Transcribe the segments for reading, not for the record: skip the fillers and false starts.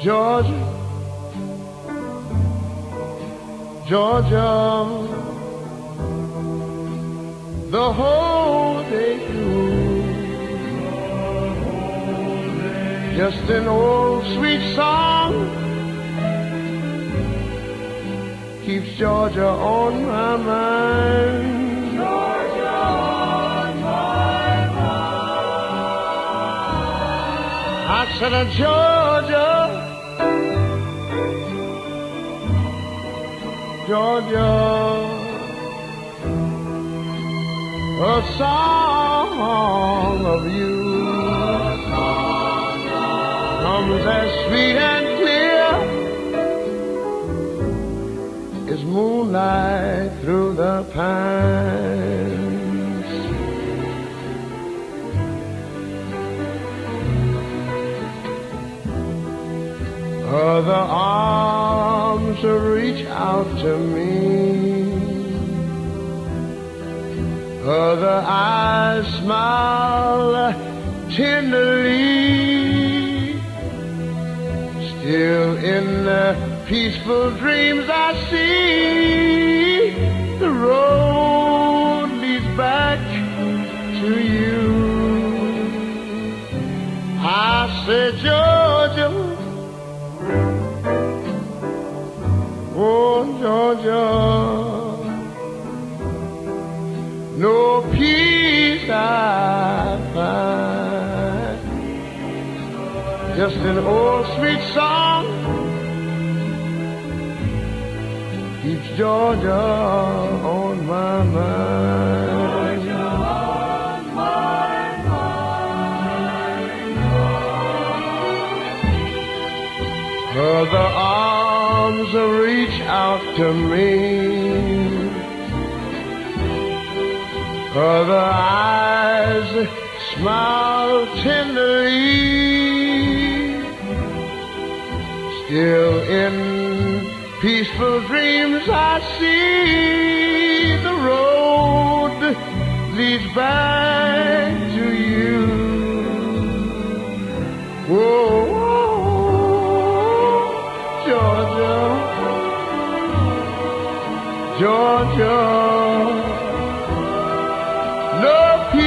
Georgia, Georgia, the whole day through. Just an old sweet song keeps Georgia on my mind. Georgia on my mind. I said, Georgia, Georgia, a song of you comes as sweet and clear as moonlight through the pines. Other arms reach out to me, other eyes smile tenderly. Still in the peaceful dreams I see the road leads back to you. I say, Georgia, oh Georgia, no peace I find, just an old sweet song keeps Georgia on my mind. Georgia on my mind. Other arms reach out to me, other eyes smile tenderly. Still in peaceful dreams I see the road leads back to you. Whoa, Georgia, Georgia, no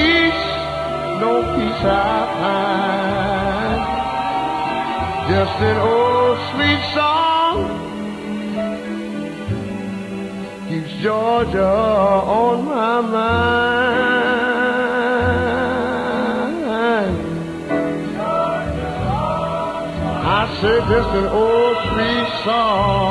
peace I find, just an old sweet song keeps Georgia on my mind. I said just an old sweet song